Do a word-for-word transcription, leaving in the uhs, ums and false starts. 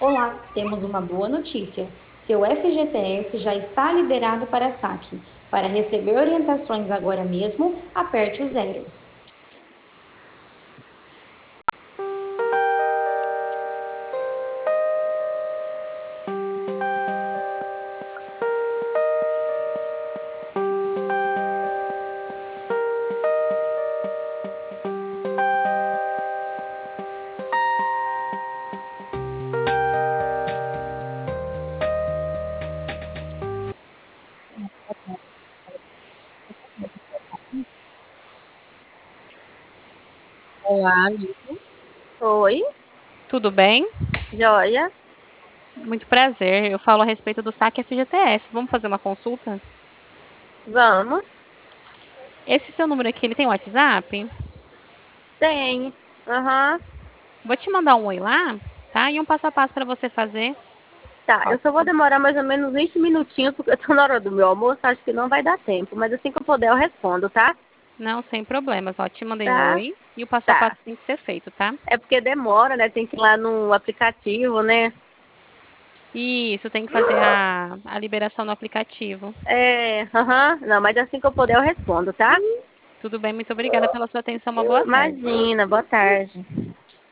Olá, temos uma boa notícia. Seu F G T S já está liberado para saque. Para receber orientações agora mesmo, aperte o zero. Olá, amigo. Oi, Tudo bem? joia. Muito prazer. Eu falo a respeito do saque F G T S. Vamos fazer uma consulta? Vamos. Esse seu número aqui, ele tem WhatsApp? Tem. Aham. Vou te mandar um oi lá, tá? E um passo a passo para você fazer. Tá, eu Pode só vou ser. demorar mais ou menos vinte minutinhos, porque eu tô na hora do meu almoço, acho que não vai dar tempo. Mas assim que eu puder, eu respondo, tá? Não, sem problemas. Ó, te mandei um Tá, oi e o passo a tá. passo tem que ser feito, tá? É porque demora, né? Tem que ir lá no aplicativo, né? Isso, tem que fazer a, a liberação no aplicativo. É, aham. Não, mas assim que eu puder, eu respondo, tá? Tudo bem, muito obrigada pela sua atenção. Uma boa tarde. Imagina, boa tarde.